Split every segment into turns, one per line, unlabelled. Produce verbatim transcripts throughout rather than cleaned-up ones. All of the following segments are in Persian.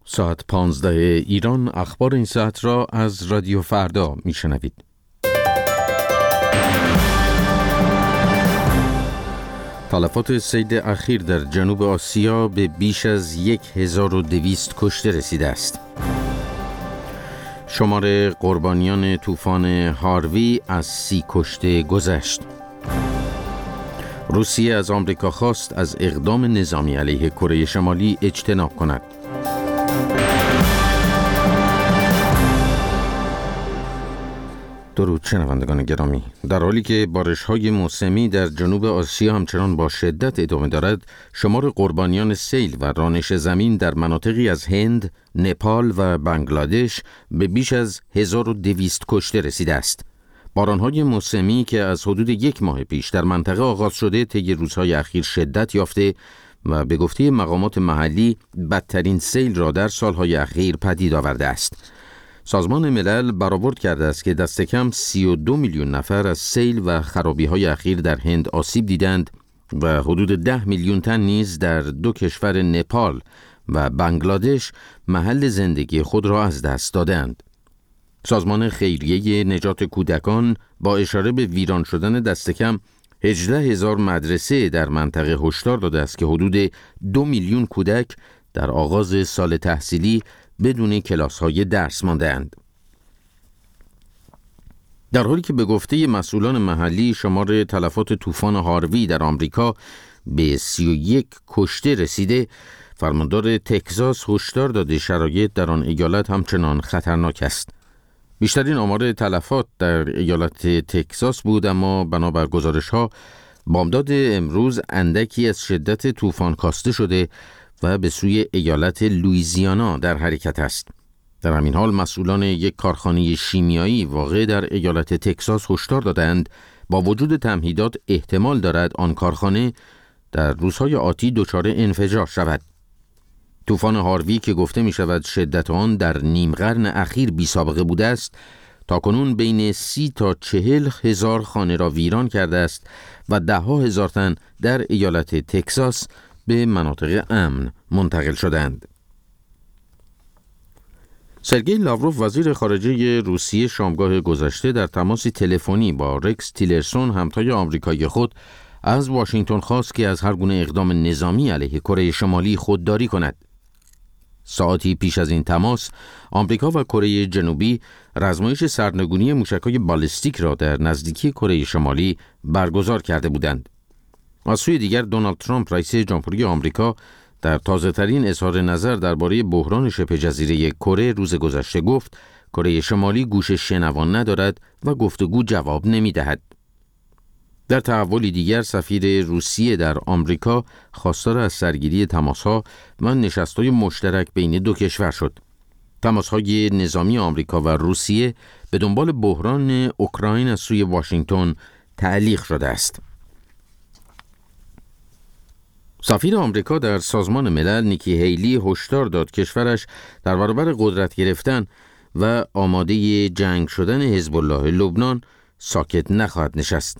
ساعت پانزده ایران اخبار این ساعت را از رادیو فردا میشنوید. تلفات سیل اخیر در جنوب آسیا به بیش از یک هزار و دویست کشته رسیده است. شمار قربانیان طوفان هاروی از سی کشته گذشت. روسیه از آمریکا خواست از اقدام نظامی علیه کره شمالی اجتناب کند. درود شنوندگان گرامی، در حالی که بارش‌های موسمی در جنوب آسیا همچنان با شدت ادامه دارد، شمار قربانیان سیل و رانش زمین در مناطقی از هند، نپال و بنگلادش به بیش از هزار و دویست کشته رسیده است. باران‌های موسمی که از حدود یک ماه پیش در منطقه آغاز شده، طی روزهای اخیر شدت یافته و به گفته مقامات محلی بدترین سیل را در سالهای اخیر پدید آورده است. سازمان ملل برآورد کرده است که دست کم سی و دو میلیون نفر از سیل و خرابی‌های اخیر در هند آسیب دیدند و حدود ده میلیون تن نیز در دو کشور نپال و بنگلادش محل زندگی خود را از دست دادند. سازمان خیریه نجات کودکان با اشاره به ویران شدن دست کم هجده هزار مدرسه در منطقه هشدار داده است که حدود دو میلیون کودک در آغاز سال تحصیلی بدون کلاس‌های درس مانده‌اند. در حالی که به گفته مسئولان محلی شمار تلفات طوفان هاروی در آمریکا به سی و یک کشته رسیده، فرماندار تگزاس هشدار داده شرایط در آن ایالت همچنان خطرناک است. بیشترین آمار تلفات در ایالت تگزاس بود، اما بنابر گزارش‌ها بامداد امروز اندکی از شدت طوفان کاسته شده و به سوی ایالت لوئیزیانا در حرکت است. در همین حال مسئولان یک کارخانه شیمیایی واقع در ایالت تگزاس هشدار دادند با وجود تمهیدات احتمال دارد آن کارخانه در روزهای آتی دچار انفجار شود. طوفان هاروی که گفته می شود شدت آن در نیم قرن اخیر بی سابقه بوده است، تاکنون بین سی تا چهل هزار خانه را ویران کرده است و ده ها هزار تن در ایالت تگزاس به مناطق امن منتقل شدند. سرگئی لاوروف وزیر خارجه روسیه شامگاه گذشته در تماسی تلفنی با رکس تیلرسون همتای آمریکایی خود از واشنگتن خواست که از هر گونه اقدام نظامی علیه کره شمالی خودداری کند. ساعتی پیش از این تماس، آمریکا و کره جنوبی رزمایش سرنگونی موشک‌های بالستیک را در نزدیکی کره شمالی برگزار کرده بودند. از سوی دیگر دونالد ترامپ رئیس جمهوری آمریکا در تازه‌ترین اظهار نظر درباره بحران شبه جزیره کره روز گذشته گفت کره شمالی گوش شنوان ندارد و گفتگو جواب نمی‌دهد. در تحولی دیگر سفیر روسیه در آمریکا خواستار از سرگیری تماس‌ها و نشست‌های مشترک بین دو کشور شد. تماس‌های نظامی آمریکا و روسیه به دنبال بحران اوکراین از سوی واشنگتن تعلیق شده است. سفیر آمریکا در سازمان ملل نیکی هیلی هشدار داد کشورش در برابر قدرت گرفتن و آماده جنگ شدن حزب الله لبنان ساکت نخواهد نشست.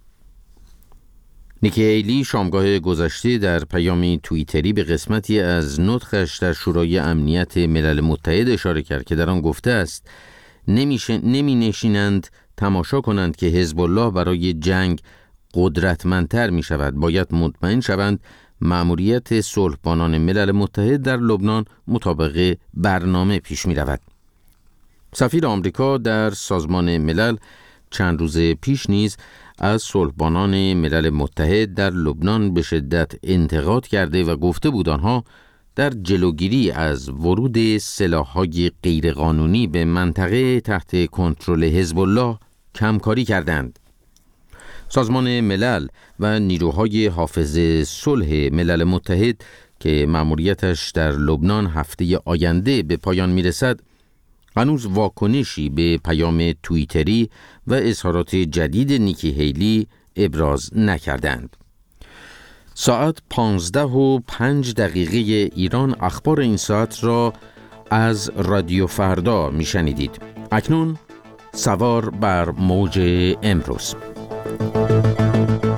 نیکی هیلی شامگاه گذشته در پیامی توییتری به قسمتی از نطقش در شورای امنیت ملل متحد اشاره کرد که در آن گفته است نمیشه نمی نشینند تماشا کنند که حزب الله برای جنگ قدرتمندتر می شود. باید مطمئن شوند مأموریت صلحبانان ملل متحد در لبنان مطابق برنامه پیش می رود. سفیر آمریکا در سازمان ملل چند روز پیش نیز از صلحبانان ملل متحد در لبنان به شدت انتقاد کرده و گفته بود آنها در جلوگیری از ورود سلاح‌های غیرقانونی به منطقه تحت کنترل حزب الله کمکاری کردند. سازمان ملل و نیروهای حافظ صلح ملل متحد که مأموریتش در لبنان هفته آینده به پایان میرسد، هنوز واکنشی به پیام توییتری و اظهارات جدید نیکی هیلی ابراز نکردند. ساعت پانزده و پنج دقیقه ایران اخبار این ساعت را از رادیو فردا میشنیدید. اکنون سوار بر موج امروز.